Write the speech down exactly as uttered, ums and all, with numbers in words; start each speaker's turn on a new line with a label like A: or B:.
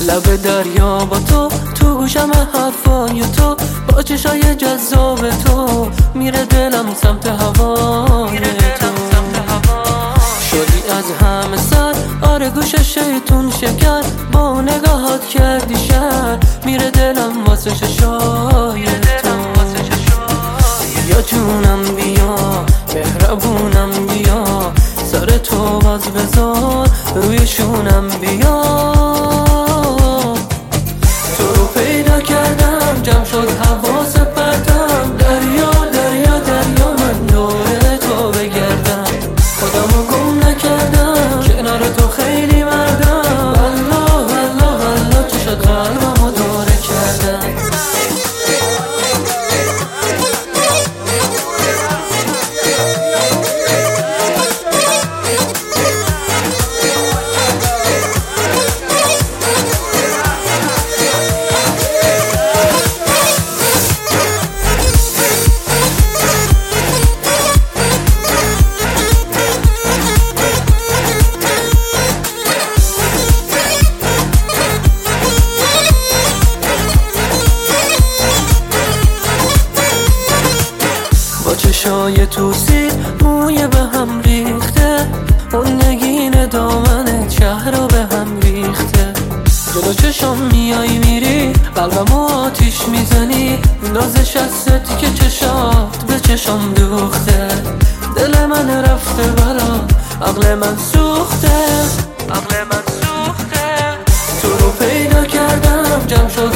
A: لب دریا با تو، تو گوشم حرفای تو، با چشای جذاب تو میره دلم سمت هوای تو. شدی از همه سر، آره گوش شیطون شکر، با نگاهات کردی شهر، میره دلم واسه چشای تو. یا جونم بیا، مهربونم بیا، سر تو باز بذار روی شونم بیا. تو رو پیدا کردم، جمع شد حواس پرتم، دریا دریا دریا من دور تو بگردم، خودمو گم نکردم، کنار تو خیلی مردم. والله والله والله چه شد قلبمو دوره کردم. چشای توسی، موی به هم ریخته، اون نگین دامنت شهر رو به هم ریخته. جلو چشم میای میری، قلبمو آتیش میزنی، نازش از ستی که چشات به چشم دوخته. دل من رفته برا، عقل من سوخته، عقل من سوخته. تو رو پیدا کردم، جمع شد